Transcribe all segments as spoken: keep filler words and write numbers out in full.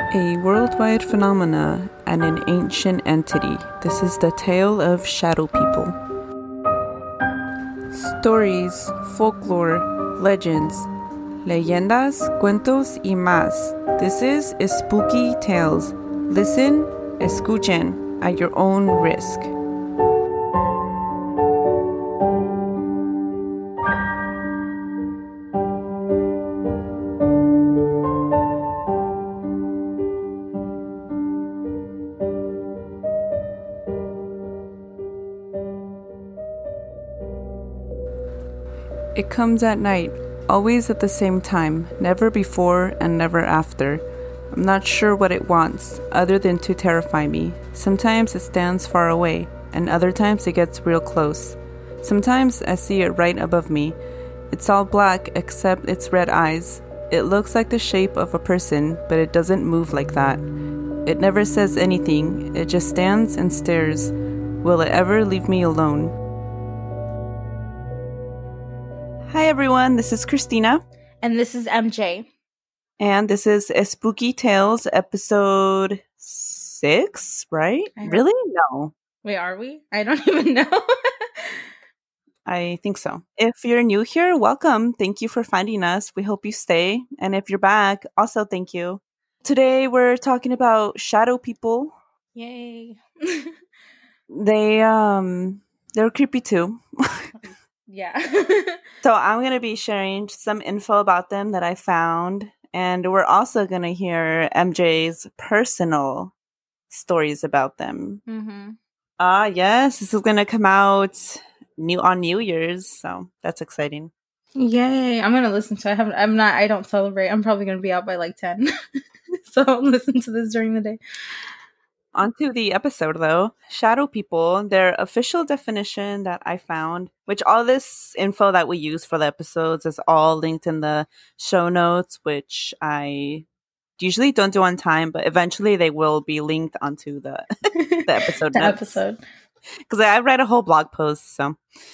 A worldwide phenomena and an ancient entity. This is the tale of shadow people. Stories, folklore, legends, leyendas, cuentos y más. This is Spooky Tales. Listen, escuchen at your own risk. It comes at night, always at the same time, never before and never after. I'm not sure what it wants, other than to terrify me. Sometimes it stands far away, and other times it gets real close. Sometimes I see it right above me. It's all black except its red eyes. It looks like the shape of a person, but it doesn't move like that. It never says anything, it just stands and stares. Will it ever leave me alone? Hi everyone, this is Christina. And this is M J. And this is a Spooky Tales episode six, right? Really? No. Wait, are we? I don't even know. I think so. If you're new here, welcome. Thank you for finding us. We hope you stay. And if you're back, also thank you. Today we're talking about shadow people. Yay. they um they're creepy too. Yeah. So I'm going to be sharing some info about them that I found. And we're also going to hear M J's personal stories about them. Mm-hmm. Ah, yes. This is going to come out new on New Year's. So that's exciting. Yay. I'm going to listen to it. I haven't, I'm not, I don't celebrate. I'm probably going to be out by like ten. So I'll listen to this during the day. On to the episode, though. Shadow people, their official definition that I found, which all this info that we use for the episodes is all linked in the show notes, which I usually don't do on time, but eventually they will be linked onto the, the episode the notes. episode. Because I read a whole blog post, so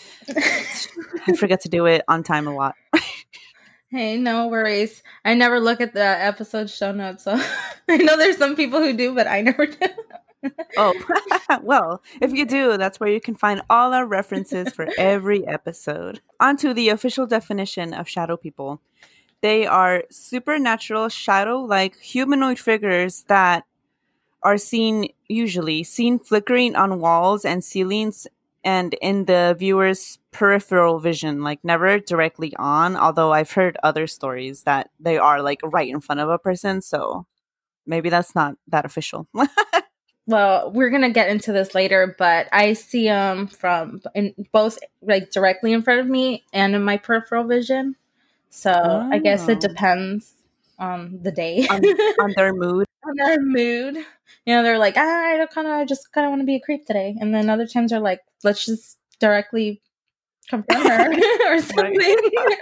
I forget to do it on time a lot. Hey, no worries. I never look at the episode show notes, so I know there's some people who do, but I never do. Oh, well, if you do, that's where you can find all our references for every episode. On to the official definition of shadow people. They are supernatural shadow-like humanoid figures that are seen, usually, seen flickering on walls and ceilings and in the viewer's peripheral vision, like never directly on, although I've heard other stories that they are like right in front of a person, so maybe that's not that official. Well, we're going to get into this later, but I see them from in both like directly in front of me and in my peripheral vision. So oh. I guess it depends on the day. on, on their mood. On their mood. You know, they're like, ah, I don't kind of just kind of want to be a creep today. And then other times they're like, let's just directly confront her or something.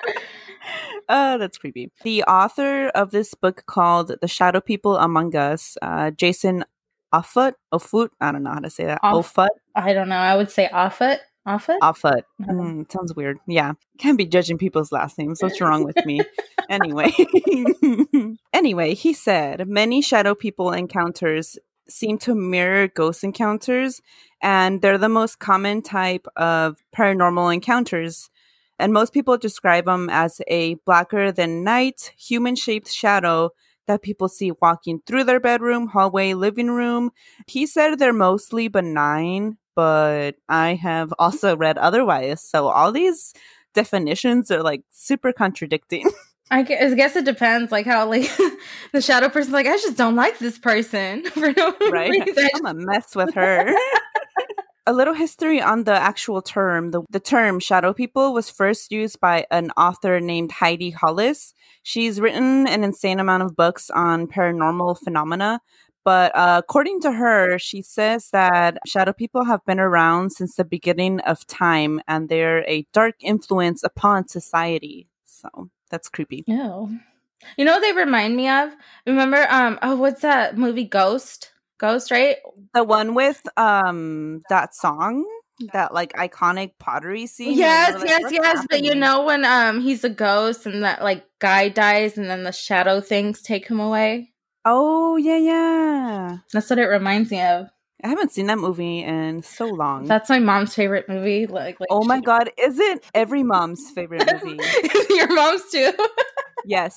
Oh, that's creepy. The author of this book called The Shadow People Among Us, uh, Jason Offutt, Offutt, I don't know how to say that. Off- Offutt? I don't know. I would say Offutt. Offutt? Offutt. Mm, sounds weird. Yeah. Can't be judging people's last names. What's wrong with me? Anyway. Anyway, he said, many shadow people encounters seem to mirror ghost encounters, and they're the most common type of paranormal encounters. And most people describe them as a blacker than night, human-shaped shadow that people see walking through their bedroom, hallway, living room. He said they're mostly benign, but I have also read otherwise. So all these definitions are like super contradicting. I guess, I guess it depends, like how like the shadow person's like, I just don't like this person for no right? reason. I'm gonna mess with her. A little history on the actual term. The, the term shadow people was first used by an author named Heidi Hollis. She's written an insane amount of books on paranormal phenomena. But uh, according to her, she says that shadow people have been around since the beginning of time, and they're a dark influence upon society. So that's creepy. No. You know what they remind me of? Remember, um, oh, what's that movie, Ghost? Ghost, right? The one with um that song, that like iconic pottery scene. Yes, like, yes, yes. Happening? But you know when um he's a ghost and that like guy dies and then the shadow things take him away? Oh, yeah, yeah. That's what it reminds me of. I haven't seen that movie in so long. That's my mom's favorite movie. Like, like oh my she... God, is it every mom's favorite movie? Your mom's too? Yes.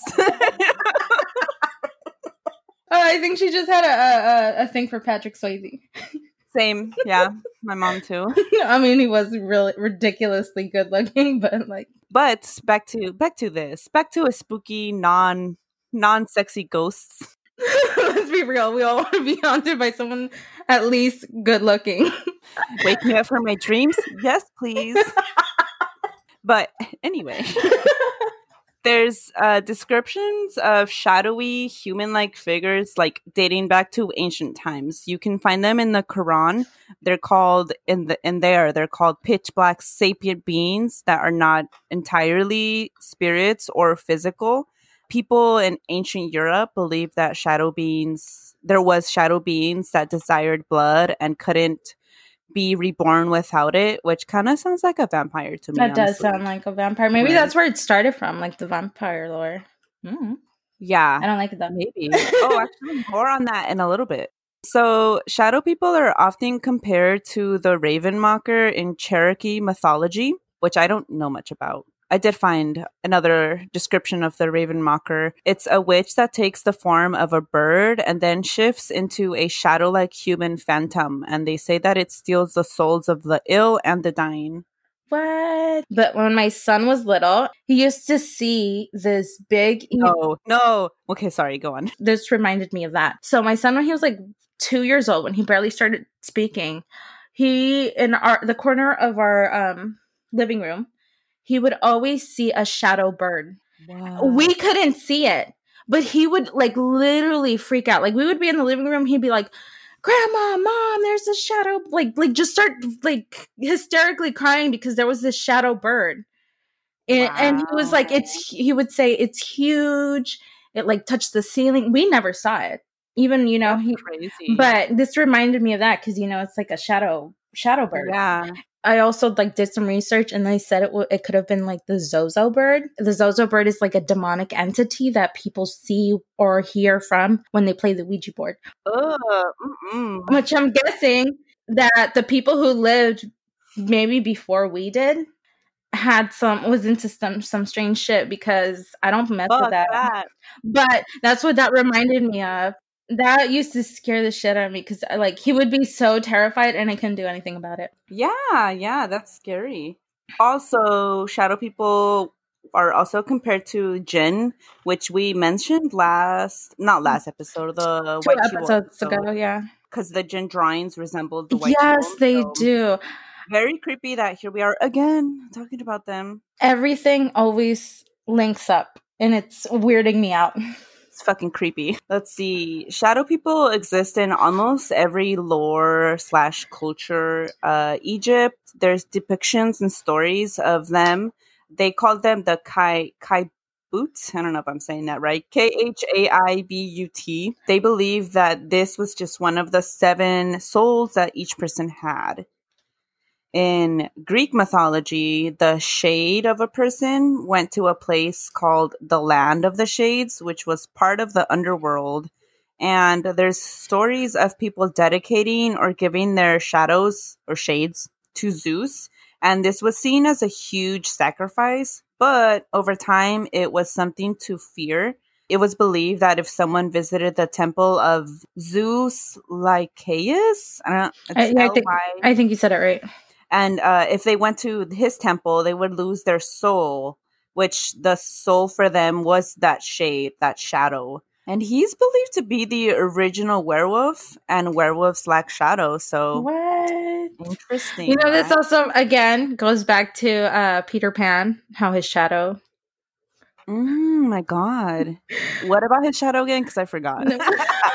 Oh, I think she just had a, a, a thing for Patrick Swayze. Same, yeah. My mom too. I mean, he was really ridiculously good looking, but like. But back to back to this. Back to a spooky, non non sexy ghosts. Let's be real. We all want to be haunted by someone at least good looking. Wake me up from my dreams? Yes, please. But anyway. There's uh, descriptions of shadowy human-like figures like dating back to ancient times. You can find them in the Quran. They're called in the in there. They're called pitch black sapient beings that are not entirely spirits or physical. People in ancient Europe believed that shadow beings there was shadow beings that desired blood and couldn't be reborn without it, which kind of sounds like a vampire to me. That does honestly. sound like a vampire. Maybe right. That's where it started from, like the vampire lore. Mm. Yeah. I don't like it though. Maybe. Oh, actually, more on that in a little bit. So, shadow people are often compared to the Ravenmocker in Cherokee mythology, which I don't know much about. I did find another description of the Ravenmocker. It's a witch that takes the form of a bird and then shifts into a shadow-like human phantom. And they say that it steals the souls of the ill and the dying. What? But when my son was little, he used to see this big... No, no. Okay, sorry, go on. This reminded me of that. So my son, when he was like two years old, when he barely started speaking, he, in our the corner of our um, living room, he would always see a shadow bird. Wow. We couldn't see it, but he would like literally freak out. Like we would be in the living room. He'd be like, Grandma, Mom, there's a shadow. Like, like just start like hysterically crying because there was this shadow bird. And, wow. and he was like, it's, he would say it's huge. It like touched the ceiling. We never saw it. Even, you know, That's he, crazy. But this reminded me of that because, you know, it's like a shadow, shadow bird. Yeah. I also like did some research and they said it w- it could have been like the Zozo bird. The Zozo bird is like a demonic entity that people see or hear from when they play the Ouija board. Uh, Which I'm guessing that the people who lived maybe before we did had some was into some some strange shit because I don't mess Fuck with that. that. But that's what that reminded me of. That used to scare the shit out of me because, like, he would be so terrified and I couldn't do anything about it. Yeah, yeah, that's scary. Also, shadow people are also compared to jinn, which we mentioned last, not last episode, the Two White episodes Chivo ago, yeah. Because the jinn drawings resembled the White Yes, Chivo, they so do. Very creepy that here we are again talking about them. Everything always links up and it's weirding me out. It's fucking creepy. Let's see. Shadow people exist in almost every lore slash culture. Uh, Egypt, there's depictions and stories of them. They call them the Kai Kai Boot. I don't know if I'm saying that right. K H A I B U T. They believe that this was just one of the seven souls that each person had. In Greek mythology, the shade of a person went to a place called the Land of the Shades, which was part of the underworld. And there's stories of people dedicating or giving their shadows or shades to Zeus. And this was seen as a huge sacrifice. But over time, it was something to fear. It was believed that if someone visited the temple of Zeus Lycaeus, I don't know, I, yeah, I, think, I think you said it right. And uh, if they went to his temple, they would lose their soul, which the soul for them was that shade, that shadow. And he's believed to be the original werewolf, and werewolves lack shadow. So, what? Interesting. You know, right? this also, again, goes back to uh, Peter Pan, how his shadow. Mm, my God. What about his shadow again? Because I forgot. No.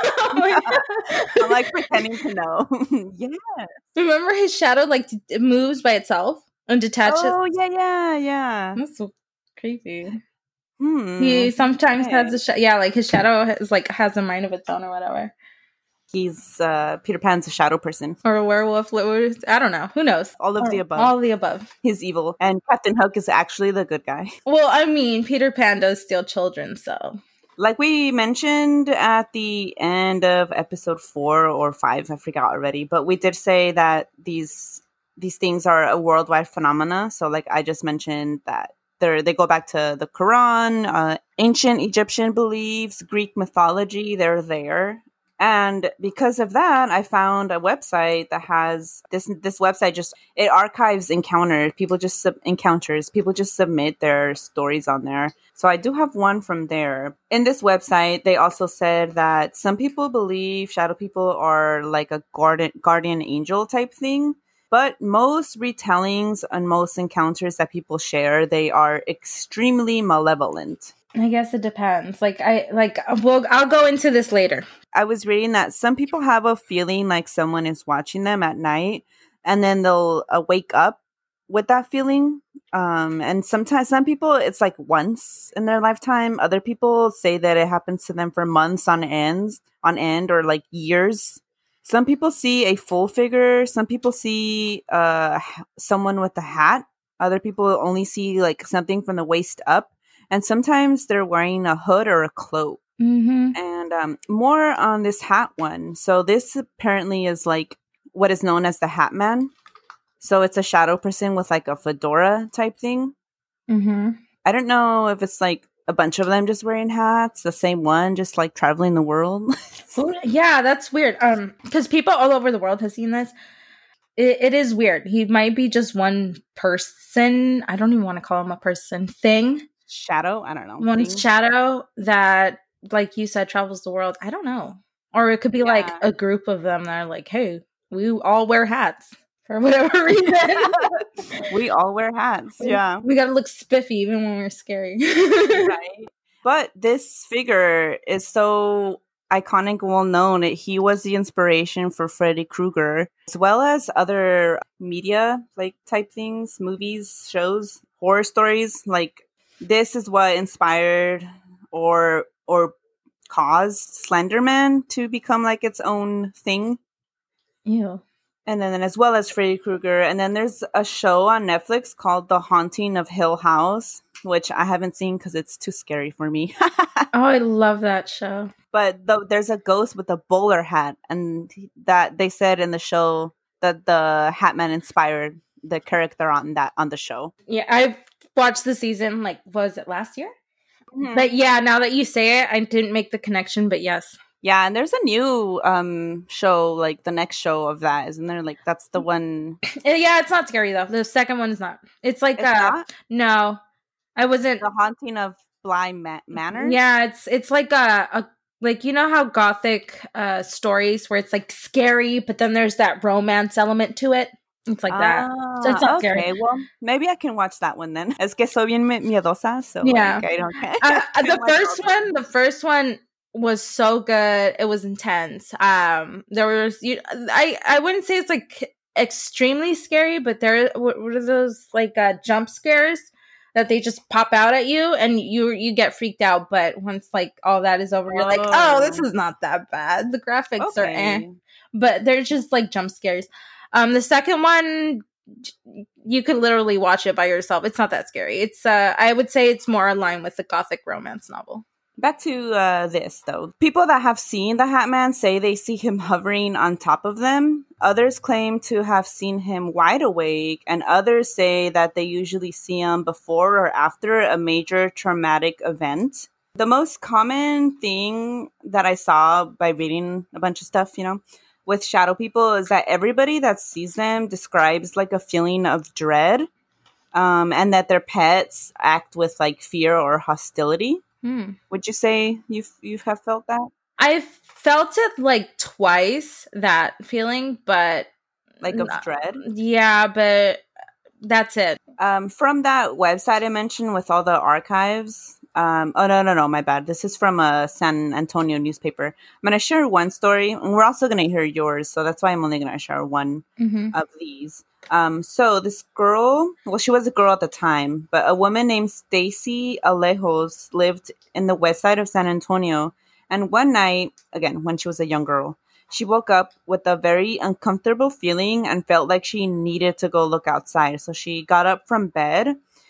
I'm like pretending to know. Yeah. Remember his shadow like t- it moves by itself and detaches? Oh, yeah, yeah, yeah. That's so creepy. Hmm. He sometimes okay. has a sh- yeah, like his shadow is like has a mind of its own or whatever. He's uh, Peter Pan's a shadow person. Or a werewolf. I don't know. Who knows? All of or, the above. All of the above. He's evil. And Captain Hook is actually the good guy. Well, I mean, Peter Pan does steal children, so. Like we mentioned at the end of episode four or five, I forgot already, but we did say that these these things are a worldwide phenomena. So like I just mentioned that they they go back to the Quran, uh, ancient Egyptian beliefs, Greek mythology, they're there. And because of that, I found a website that has this. This website just it archives encounters. People just sub- encounters. People just submit their stories on there. So I do have one from there. In this website, they also said that some people believe shadow people are like a guardian guardian angel type thing. But most retellings and most encounters that people share, they are extremely malevolent. I guess it depends. Like I like well I'll go into this later. I was reading that some people have a feeling like someone is watching them at night, and then they'll uh, wake up with that feeling. Um, and sometimes some people it's like once in their lifetime. Other people say that it happens to them for months on ends on end or like years. Some people see a full figure. Some people see uh someone with a hat. Other people only see like something from the waist up. And sometimes they're wearing a hood or a cloak. Mm-hmm. And um, more on this hat one. So this apparently is like what is known as the Hat Man. So it's a shadow person with like a fedora type thing. Mm-hmm. I don't know if it's like a bunch of them just wearing hats, the same one, just like traveling the world. Yeah, that's weird. Um, because people all over the world have seen this. It, it is weird. He might be just one person. I don't even want to call him a person. Thing. Shadow? I don't know. One Thing? shadow that, like you said, travels the world. I don't know. Or it could be yeah. like a group of them that are like, hey, we all wear hats for whatever reason. We all wear hats. Yeah. We got to look spiffy even when we're scary. Right. But this figure is so iconic, well known. He was the inspiration for Freddy Krueger, as well as other media like type things, movies, shows, horror stories. Like this is what inspired or or caused Slenderman to become like its own thing. Ew. And then as well as Freddy Krueger. And then there's a show on Netflix called The Haunting of Hill House, which I haven't seen because it's too scary for me. Oh, I love that show. But the, there's a ghost with a bowler hat. And that they said in the show that the Hat Man inspired the character on that on the show. Yeah, I've watched the season, like, was it last year? Mm-hmm. But yeah, now that you say it, I didn't make the connection, but yes. Yeah, and there's a new um show, like the next show of that, isn't there? Like that's the one. Yeah, it's not scary though. The second one is not. It's like it's uh not? No, I wasn't. The Haunting of Bly Ma- Manor. Yeah, it's it's like a, a like you know how gothic uh stories where it's like scary, but then there's that romance element to it. It's like that. Ah, so it's not okay, scary. Well, maybe I can watch that one then. Es que soy bien miedosa, so yeah. Like, I don't care. Uh, the first one, the first one. was so good. It was intense. Um, there was you. I I wouldn't say it's like extremely scary, but there what, what are those like uh, jump scares that they just pop out at you and you you get freaked out. But once like all that is over, you're like, oh, this is not that bad. The graphics okay. are, eh. But they're just like jump scares. Um, the second one, you could literally watch it by yourself. It's not that scary. It's uh, I would say it's more aligned with the gothic romance novel. Back to uh, this, though. People that have seen the Hat Man say they see him hovering on top of them. Others claim to have seen him wide awake, and others say that they usually see him before or after a major traumatic event. The most common thing that I saw by reading a bunch of stuff, you know, with shadow people is that everybody that sees them describes like a feeling of dread, um, and that their pets act with like fear or hostility. Hmm. Would you say you've you have felt that? I've felt it like twice, that feeling, but like of no, dread. Yeah, but that's it. Um, from that website I mentioned with all the archives. Um, oh no no no, my bad. This is from a San Antonio newspaper. I'm gonna share one story, and we're also gonna hear yours. So that's why I'm only gonna share one mm-hmm. of these. Um, so this girl, well, she was a girl at the time, but a woman named Stacy Alejos lived in the west side of San Antonio. And one night, again, when she was a young girl, she woke up with a very uncomfortable feeling and felt like she needed to go look outside. So she got up from bed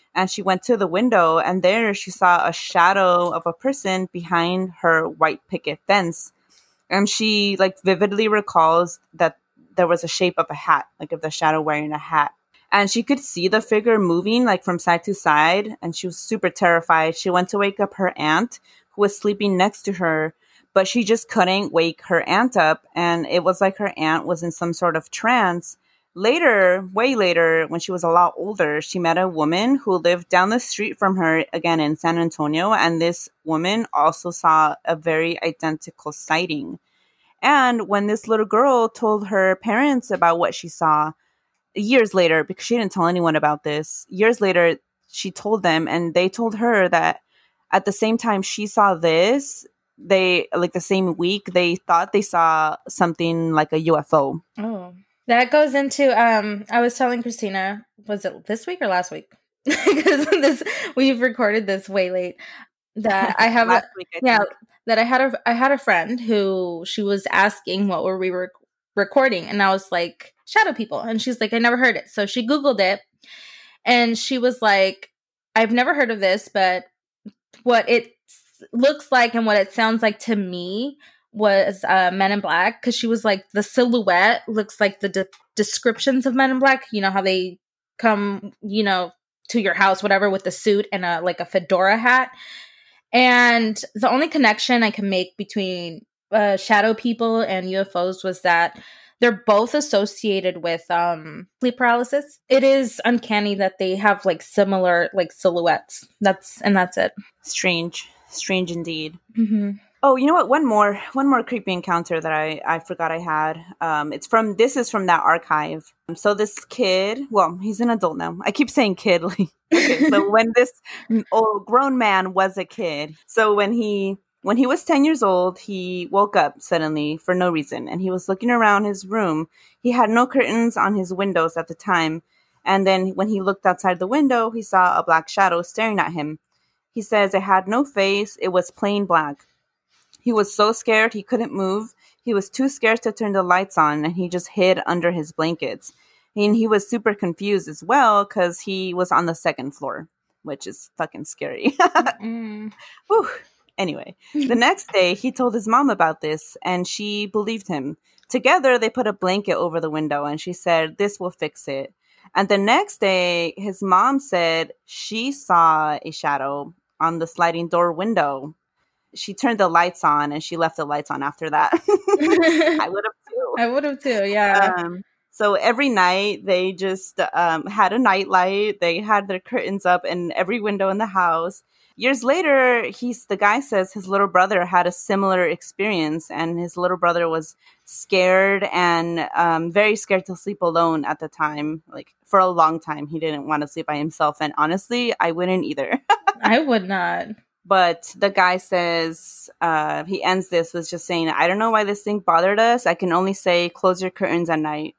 And she went to the window, and there she saw a shadow of a person behind her white picket fence. And she like vividly recalls that there was a shape of a hat, like of the shadow wearing a hat. And she could see the figure moving like from side to side. And she was super terrified. She went to wake up her aunt, who was sleeping next to her, but she just couldn't wake her aunt up. And it was like her aunt was in some sort of trance. Later, way later, when she was a lot older, she met a woman who lived down the street from her, again in San Antonio. And this woman also saw a very identical sighting. And when this little girl told her parents about what she saw, years later, because she didn't tell anyone about this, years later, she told them, and they told her that at the same time she saw this, they, like the same week, they thought they saw something like a U F O. Oh. That goes into, um, I was telling Christina, was it this week or last week? Because this, we've recorded this way late. That I have, last a, week, I yeah, think. that I had a, I had a friend who she was asking what were we rec- recording, and I was like, shadow people, and she's like, I never heard it, so she Googled it, and she was like, I've never heard of this, but what it looks like and what it sounds like to me was uh, Men in Black, because she was like, the silhouette looks like the de- descriptions of Men in Black. You know how they come, you know, to your house, whatever, with the suit and a like a fedora hat. And the only connection I can make between uh, shadow people and U F Os was that they're both associated with um, sleep paralysis. It is uncanny that they have like similar like silhouettes. That's and that's it. Strange, strange indeed. Mm-hmm. Oh, you know what? One more, one more creepy encounter that I, I forgot I had. Um, it's from, this is from that archive. So this kid, well, he's an adult now. I keep saying kid. Like, okay, so when this old grown man was a kid, so when he, when he was ten years old, he woke up suddenly for no reason. And he was looking around his room. He had no curtains on his windows at the time. And then when he looked outside the window, he saw a black shadow staring at him. He says it had no face. It was plain black. He was so scared he couldn't move. He was too scared to turn the lights on, and he just hid under his blankets. And he was super confused as well because he was on the second floor, which is fucking scary. Mm. Whew. Anyway, the next day he told his mom about this, and she believed him. Together, they put a blanket over the window, and she said, this will fix it. And the next day, his mom said she saw a shadow on the sliding door window. She turned the lights on, and she left the lights on after that. I would have too. I would have too, yeah. Um, so every night they just um, had a night light. They had their curtains up in every window in the house. Years later, he's the guy says his little brother had a similar experience, and his little brother was scared and um, very scared to sleep alone at the time. Like for a long time, he didn't want to sleep by himself. And honestly, I wouldn't either. I would not. But the guy says, uh, he ends this with just saying, I don't know why this thing bothered us. I can only say, close your curtains at night.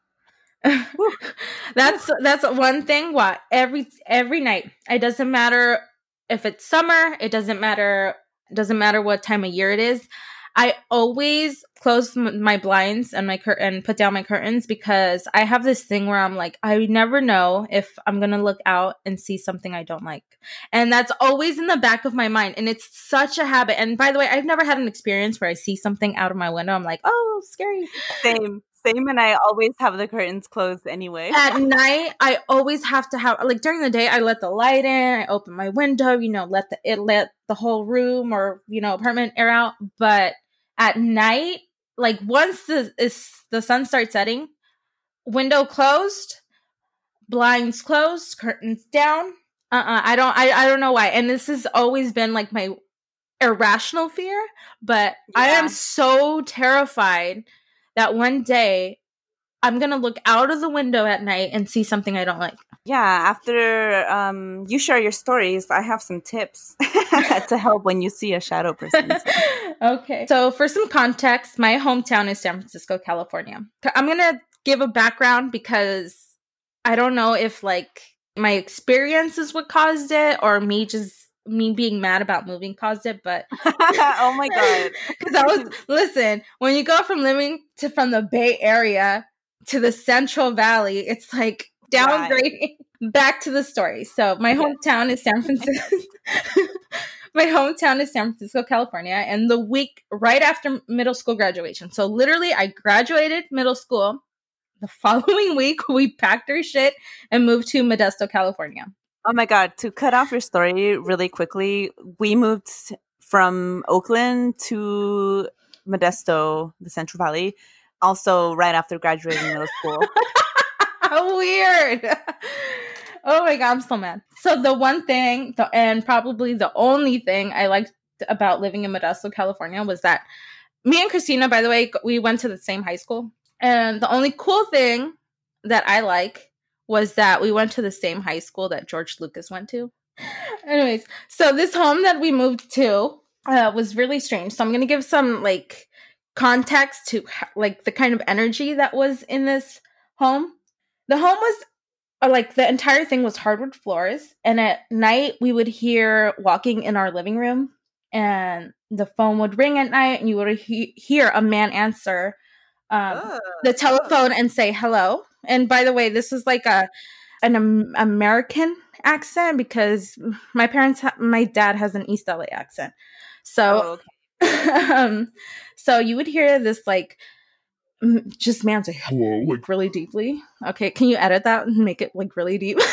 that's that's one thing. What every every night, it doesn't matter if it's summer. It doesn't matter. It doesn't matter what time of year it is. I always close m- my blinds and my cur- and put down my curtains, because I have this thing where I'm like, I never know if I'm going to look out and see something I don't like. And that's always in the back of my mind. And it's such a habit. And by the way, I've never had an experience where I see something out of my window. I'm like, oh, scary. Same. Same, and I always have the curtains closed anyway. At night, I always have to have, like during the day, I let the light in, I open my window, you know, let the it let the whole room or, you know, apartment air out. But at night, like once the is the sun starts setting, window closed, blinds closed, curtains down. Uh-uh, I don't, I, I don't know why. And this has always been like my irrational fear, but yeah. I am so terrified that one day I'm going to look out of the window at night and see something I don't like. Yeah, after um, you share your stories, I have some tips to help when you see a shadow person. So. Okay. So for some context, my hometown is San Francisco, California. I'm going to give a background because I don't know if like my experience is what caused it or me just me being mad about moving caused it, but oh my god, because I was listen when you go from living to from the Bay Area to the Central Valley, it's like downgrading. Right. Back to the story. So my hometown is San Francisco. My hometown is San Francisco, California, and the week right after middle school graduation. So literally, I graduated middle school. The following week, we packed our shit and moved to Modesto, California. Oh my God. To cut off your story really quickly, we moved from Oakland to Modesto, the Central Valley, also right after graduating middle school. How weird. Oh my God, I'm so mad. So the one thing, the, and probably the only thing I liked about living in Modesto, California was that me and Christina, by the way, we went to the same high school. And the only cool thing that I like was that we went to the same high school that George Lucas went to. Anyways, so this home that we moved to uh, was really strange. So I'm going to give some like context to like the kind of energy that was in this home. The home was uh, like the entire thing was hardwood floors. And at night we would hear walking in our living room, and the phone would ring at night and you would he- hear a man answer Um, oh, the telephone oh. and say hello. And by the way, this is like a an um, American accent because my parents, ha- my dad has an East L A accent. So, oh, okay. um, so you would hear this like m- just man say hello, like really deeply. Okay, can you edit that and make it like really deep?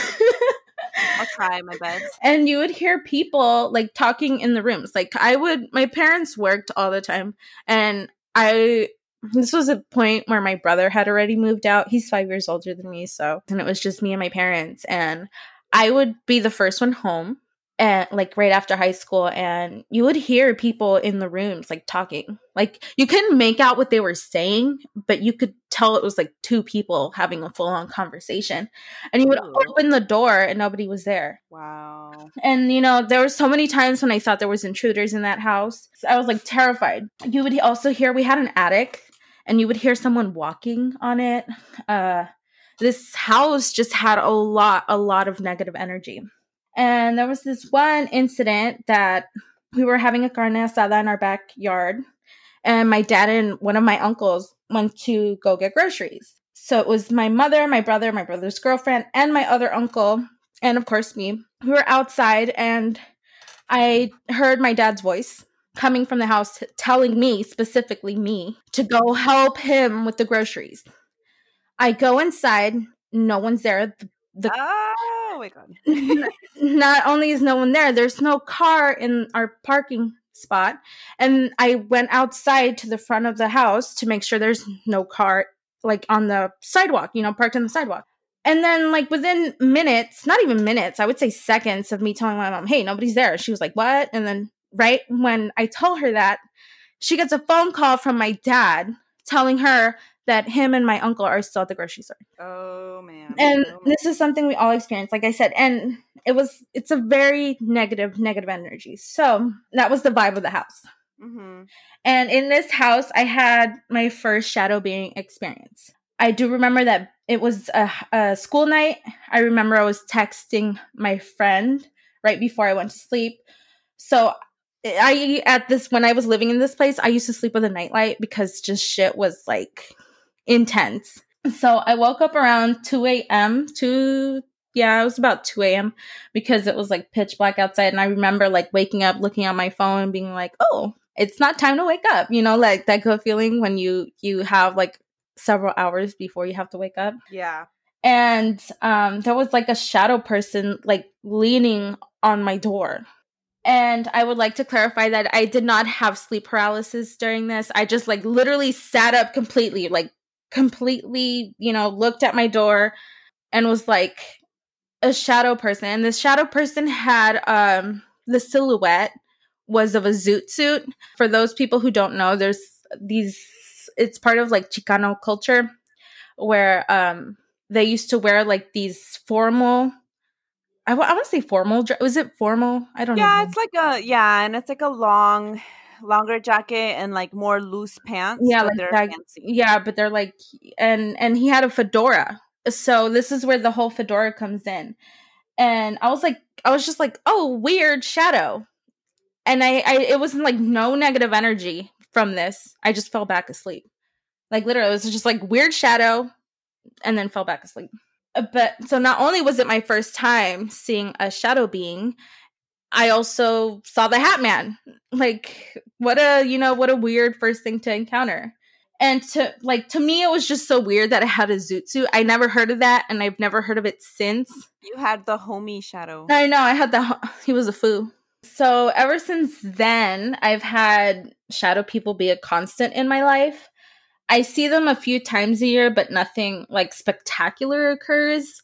I'll try my best. And you would hear people like talking in the rooms. Like I would, my parents worked all the time, and I. This was a point where my brother had already moved out. He's five years older than me, so and it was just me and my parents. And I would be the first one home, and like right after high school, and you would hear people in the rooms like talking. Like you couldn't make out what they were saying, but you could tell it was like two people having a full-on conversation. And you would Ooh. open the door, and nobody was there. Wow. And you know, there were so many times when I thought there was intruders in that house. So I was like terrified. You would also hear we had an attic. And you would hear someone walking on it. Uh, this house just had a lot, a lot of negative energy. And there was this one incident that we were having a carne asada in our backyard. And my dad and one of my uncles went to go get groceries. So it was my mother, my brother, my brother's girlfriend, and my other uncle. And of course, me. We were outside and I heard my dad's voice coming from the house telling me, specifically me, to go help him with the groceries. I go inside. No one's there. The, the, oh, my God. Not only is no one there, there's no car in our parking spot. And I went outside to the front of the house to make sure there's no car, like, on the sidewalk, you know, parked on the sidewalk. And then, like, within minutes, not even minutes, I would say seconds of me telling my mom, hey, nobody's there. She was like, what? And then right when I told her that, she gets a phone call from my dad telling her that him and my uncle are still at the grocery store. Oh, man. And oh, man. This is something we all experience, like I said. And it was, it's a very negative, negative energy. So that was the vibe of the house. Mm-hmm. And in this house, I had my first shadow being experience. I do remember that it was a, a school night. I remember I was texting my friend right before I went to sleep. So I, at this, when I was living in this place, I used to sleep with a nightlight because just shit was like intense. So I woke up around two a.m. two, yeah, it was about two a.m. because it was like pitch black outside. And I remember like waking up, looking at my phone and being like, oh, it's not time to wake up. You know, like that good feeling when you, you have like several hours before you have to wake up. Yeah. And um, there was like a shadow person like leaning on my door. And I would like to clarify that I did not have sleep paralysis during this. I just like literally sat up completely, like completely, you know, looked at my door and was like a shadow person. And this shadow person had um, the silhouette was of a zoot suit. For those people who don't know, there's these, it's part of like Chicano culture where um, they used to wear like these formal I, w- I want to say formal. Was it formal? I don't know. Yeah, it's like a, yeah, and it's like a long, longer jacket and like more loose pants. Yeah, but like they're that, fancy. Yeah, but they're like, and and he had a fedora. So this is where the whole fedora comes in. And I was like, I was just like, oh, weird shadow. And I, I it wasn't like no negative energy from this. I just fell back asleep. Like literally, it was just like weird shadow and then fell back asleep. but so not only was it my first time seeing a shadow being, I also saw the Hat Man. Like, what a, you know, what a weird first thing to encounter. And to, like, to me, it was just so weird that it had a zoot suit. I never heard of that, and I've never heard of it since. You had the homie shadow. I know, I had the, he was a foo. So ever since then, I've had shadow people be a constant in my life. I see them a few times a year, but nothing, like, spectacular occurs.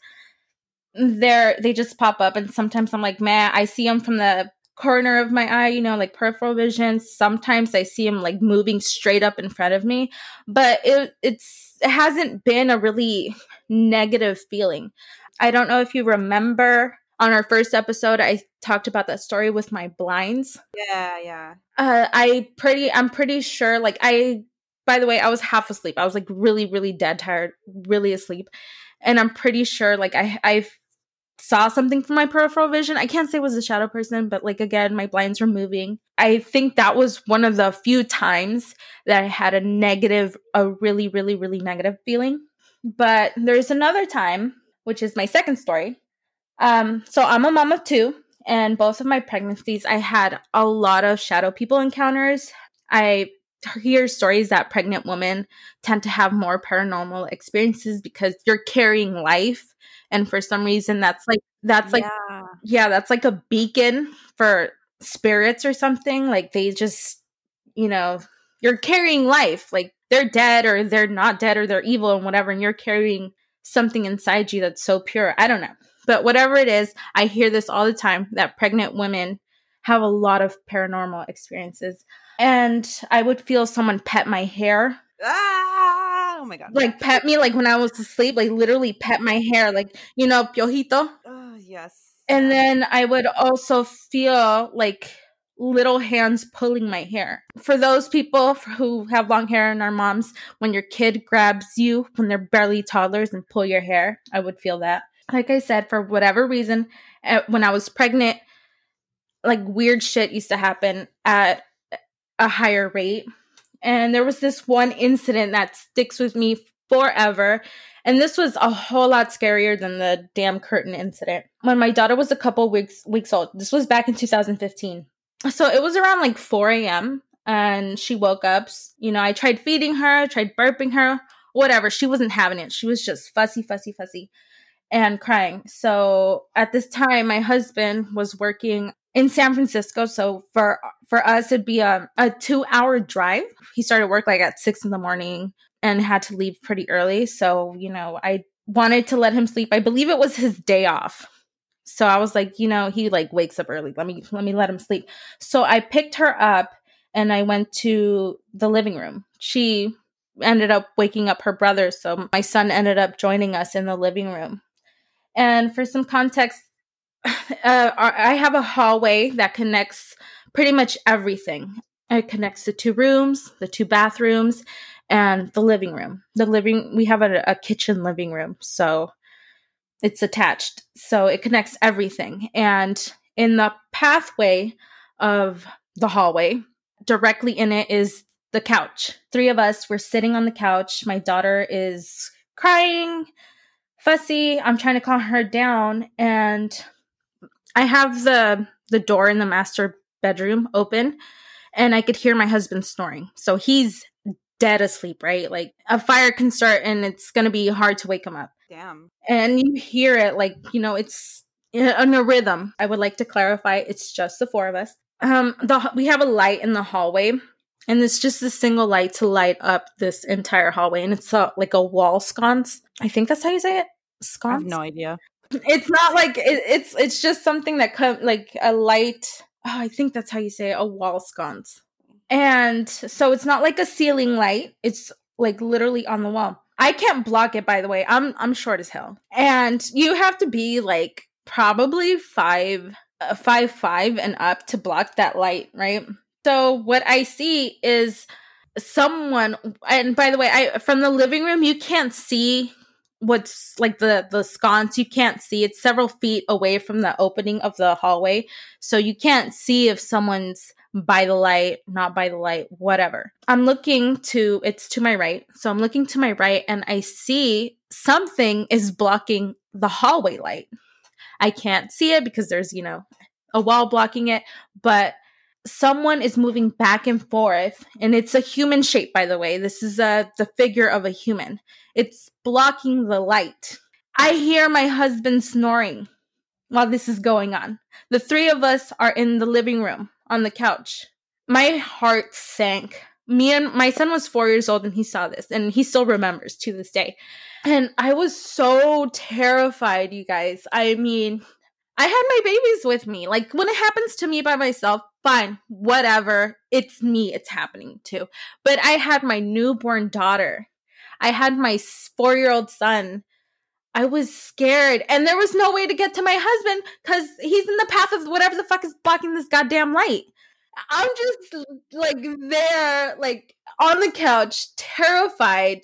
They're they just pop up, and sometimes I'm like, man, I see them from the corner of my eye, you know, like peripheral vision. Sometimes I see them like moving straight up in front of me, but it it's it hasn't been a really negative feeling. I don't know if you remember on our first episode, I talked about that story with my blinds. Yeah, yeah. Uh, I pretty I'm pretty sure. Like I, by the way, I was half asleep. I was like really, really dead tired, really asleep, and I'm pretty sure like I I saw something from my peripheral vision. I can't say it was a shadow person, but like again, my blinds were moving. I think that was one of the few times that I had a negative, a really, really, really negative feeling. But there's another time, which is my second story. Um, so I'm a mom of two, and both of my pregnancies, I had a lot of shadow people encounters. I hear stories that pregnant women tend to have more paranormal experiences because you're carrying life. And for some reason, that's like, that's like, yeah. yeah, that's like a beacon for spirits or something. Like they just, you know, you're carrying life. Like they're dead or they're not dead or they're evil and whatever. And you're carrying something inside you that's so pure. I don't know. But whatever it is, I hear this all the time that pregnant women have a lot of paranormal experiences. And I would feel someone pet my hair. Ah, oh my God. Like pet me, like when I was asleep, like literally pet my hair, like, you know, piojito. Oh, yes. And then I would also feel like little hands pulling my hair. For those people who have long hair and are moms, when your kid grabs you when they're barely toddlers and pull your hair, I would feel that. Like I said, for whatever reason, when I was pregnant, like weird shit used to happen at a higher rate. And there was this one incident that sticks with me forever. And this was a whole lot scarier than the damn curtain incident. When my daughter was a couple weeks weeks old, this was back in two thousand fifteen. So it was around like four a.m. and she woke up. You know, I tried feeding her, tried burping her, whatever. She wasn't having it. She was just fussy, fussy, fussy and crying. So at this time, my husband was working in San Francisco. So for for us, it'd be a, a two-hour drive. He started work like at six in the morning and had to leave pretty early. So, you know, I wanted to let him sleep. I believe it was his day off. So I was like, you know, he like wakes up early. Let me let me let him sleep. So I picked her up and I went to the living room. She ended up waking up her brother. So my son ended up joining us in the living room. And for some context, uh, I have a hallway that connects pretty much everything. It connects the two rooms, the two bathrooms, and the living room. The living, we have a, a kitchen living room, so it's attached. So it connects everything. And in the pathway of the hallway, directly in it is the couch. Three of us were sitting on the couch. My daughter is crying, fussy. I'm trying to calm her down, and I have the the door in the master bedroom open, and I could hear my husband snoring. So he's dead asleep, right? Like a fire can start, and it's going to be hard to wake him up. Damn. And you hear it, like, you know, it's in a rhythm. I would like to clarify, it's just the four of us. Um, the we have a light in the hallway, and it's just a single light to light up this entire hallway, and it's a, like a wall sconce. I think that's how you say it. Sconce? I have no idea. It's not like it, it's it's just something that comes like a light. Oh, I think that's how you say it, a wall sconce. And so it's not like a ceiling light. It's like literally on the wall. I can't block it, by the way. I'm I'm short as hell, and you have to be like probably five uh, five five and up to block that light, right? So what I see is someone. And by the way, I from the living room you can't see what's like the the sconce. You can't see. It's several feet away from the opening of the hallway, so you can't see if someone's by the light, not by the light, whatever. I'm looking to, it's to my right. So I'm looking to my right and I see something is blocking the hallway light. I can't see it because there's, you know, a wall blocking it, but someone is moving back and forth, and it's a human shape, by the way. This is a, the figure of a human. It's blocking the light. I hear my husband snoring while this is going on. The three of us are in the living room on the couch. My heart sank. Me and my son was four years old and he saw this, and he still remembers to this day. And I was so terrified, you guys. I mean, I had my babies with me. Like, when it happens to me by myself, fine, whatever. It's me it's happening to. But I had my newborn daughter. I had my four-year-old son. I was scared. And there was no way to get to my husband because he's in the path of whatever the fuck is blocking this goddamn light. I'm just, like, there, like, on the couch, terrified.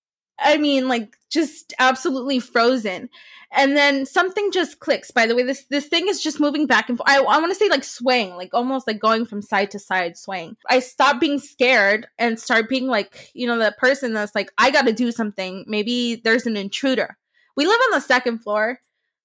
I mean, like, just absolutely frozen. And then something just clicks. By the way, this this thing is just moving back and forth. I, I want to say, like, swaying, like, almost, like, going from side to side, swaying. I stopped being scared and start being, like, you know, that person that's like, I got to do something. Maybe there's an intruder. We live on the second floor,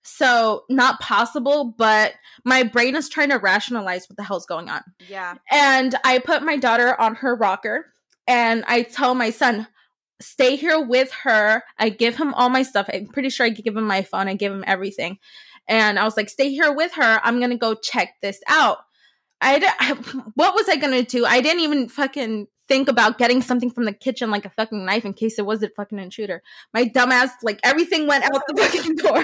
so not possible, but my brain is trying to rationalize what the hell's going on. Yeah. And I put my daughter on her rocker, and I tell my son, stay here with her. I give him all my stuff. I'm pretty sure I give him my phone. I give him everything. And I was like, stay here with her. I'm going to go check this out. I, I what was I going to do? I didn't even fucking think about getting something from the kitchen, like a fucking knife, in case it was a fucking intruder. My dumbass, like, everything went out the fucking door.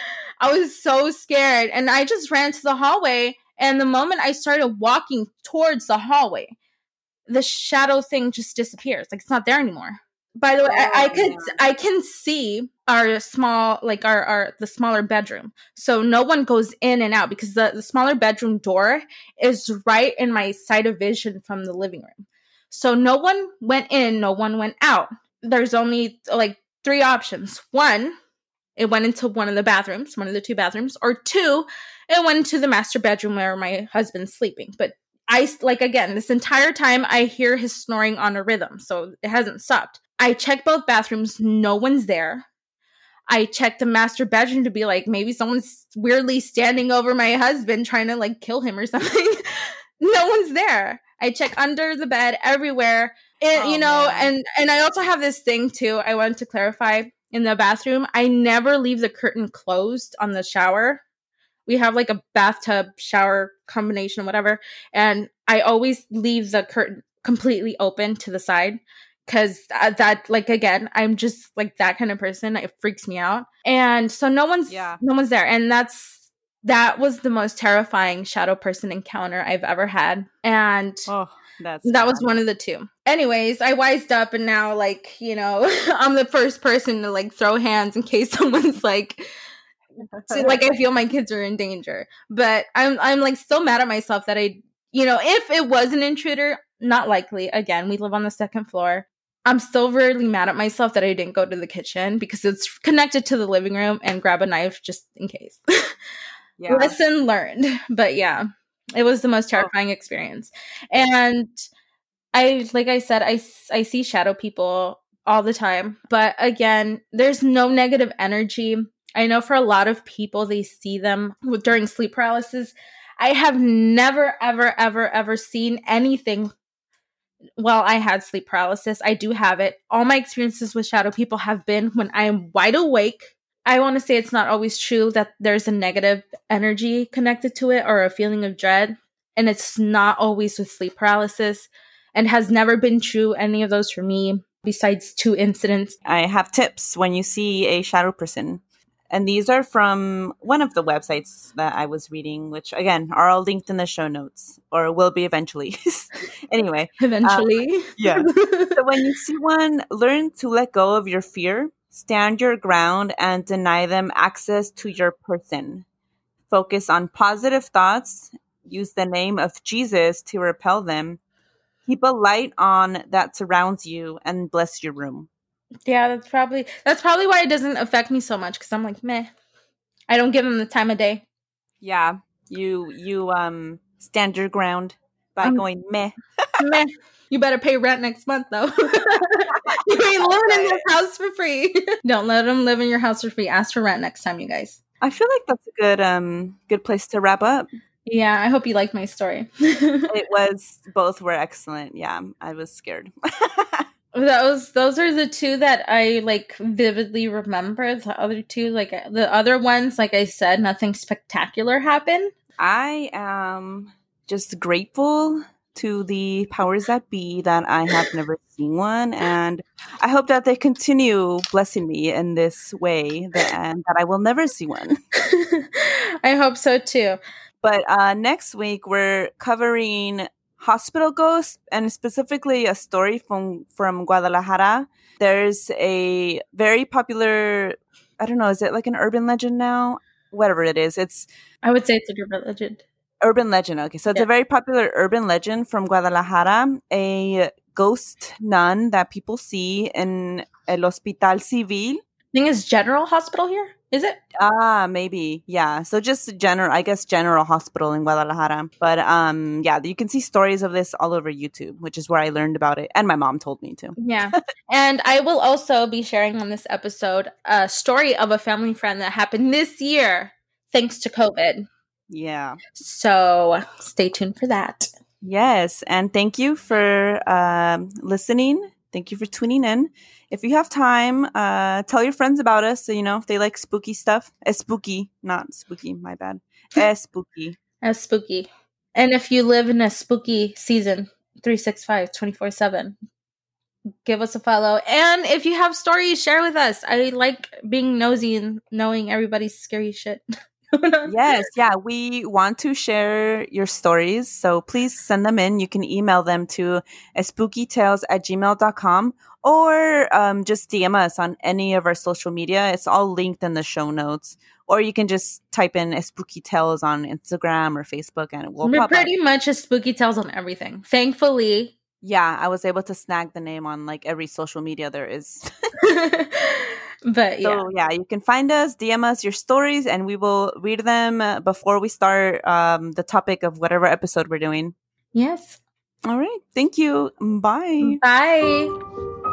I was so scared. And I just ran to the hallway. And the moment I started walking towards the hallway, the shadow thing just disappears. Like, it's not there anymore. By the way, I, I could I can see our small, like our, our the smaller bedroom. So no one goes in and out because the, the smaller bedroom door is right in my side of vision from the living room. So no one went in, no one went out. There's only like three options. One, it went into one of the bathrooms, one of the two bathrooms, or two, it went into the master bedroom where my husband's sleeping. But I, like, again, this entire time I hear his snoring on a rhythm, so it hasn't stopped. I check both bathrooms. No one's there. I checked the master bedroom to be like, maybe someone's weirdly standing over my husband trying to, like, kill him or something. No one's there. I check under the bed, everywhere. And, oh, you know, man. and and I also have this thing, too, I wanted to clarify. In the bathroom, I never leave the curtain closed on the shower. We have, like, a bathtub shower combination, whatever. And I always leave the curtain completely open to the side. Because that, like, again, I'm just, like, that kind of person. It freaks me out. And so no one's, yeah. no one's there. And that's, that was the most terrifying shadow person encounter I've ever had. And oh, that's that bad. was one of the two. Anyways, I wised up, and now, like, you know, I'm the first person to, like, throw hands in case someone's, like, so, like, I feel my kids are in danger. But I'm, I'm, like, still mad at myself that I, you know, if it was an intruder, not likely. Again, we live on the second floor. I'm still really mad at myself that I didn't go to the kitchen because it's connected to the living room and grab a knife just in case. Yeah. Lesson learned. But yeah, it was the most terrifying oh. experience. And I, like I said, I, I see shadow people all the time. But again, there's no negative energy. I know for a lot of people, they see them during sleep paralysis. I have never, ever, ever, ever seen anything. Well, I had sleep paralysis. I do have it. All my experiences with shadow people have been when I am wide awake. I want to say it's not always true that there's a negative energy connected to it or a feeling of dread. And it's not always with sleep paralysis, and has never been true, any of those for me, besides two incidents. I have tips when you see a shadow person. And these are from one of the websites that I was reading, which, again, are all linked in the show notes, or will be eventually. Anyway. Eventually. Um, yeah. So when you see one, learn to let go of your fear, stand your ground, and deny them access to your person. Focus on positive thoughts. Use the name of Jesus to repel them. Keep a light on that surrounds you, and bless your room. Yeah, that's probably that's probably why it doesn't affect me so much, because I'm like, meh. I don't give them the time of day. Yeah, you you um stand your ground by Um, going meh. Meh. You better pay rent next month, though. You ain't living in this house for free. Don't let them live in your house for free. Ask for rent next time, you guys. I feel like that's a good um good place to wrap up. Yeah, I hope you liked my story. It was both were excellent. Yeah, I was scared. Those those are the two that I like vividly remember. The other two, like the other ones, like I said, nothing spectacular happened. I am just grateful to the powers that be that I have never seen one, and I hope that they continue blessing me in this way, that, and that I will never see one. I hope so too. But uh, next week we're covering hospital ghosts, and specifically a story from from Guadalajara. There's a very popular, I don't know, is it like an urban legend now? Whatever it is, it's I would say it's a urban legend. Urban legend. Okay, so it's Yeah. a very popular urban legend from Guadalajara. A ghost nun that people see in El Hospital Civil. I think it's General Hospital here. Is it? Ah, maybe. Yeah. So just general, I guess, General Hospital in Guadalajara. But um, yeah, you can see stories of this all over YouTube, which is where I learned about it. And my mom told me to. Yeah. And I will also be sharing on this episode a story of a family friend that happened this year, thanks to COVID. Yeah. So stay tuned for that. Yes. And thank you for um, listening. Thank you for tuning in. If you have time, uh, tell your friends about us. So, you know, if they like spooky stuff. Es spooky, not spooky, my bad. Es spooky. As spooky. And if you live in a spooky season, three sixty-five, twenty-four seven, give us a follow. And if you have stories, share with us. I like being nosy and knowing everybody's scary shit. Yes, yeah, we want to share your stories, so please send them in. You can email them to spookytales at gmail dot com, or um, just D M us on any of our social media. It's all linked in the show notes. Or you can just type in Spooky Tales on Instagram or Facebook, and it will We're pop pretty up. much a Spooky Tales on everything. Thankfully. Yeah, I was able to snag the name on like every social media there is. But yeah. So yeah, you can find us, D M us your stories, and we will read them uh, before we start um, the topic of whatever episode we're doing. Yes. All right. Thank you. Bye. Bye.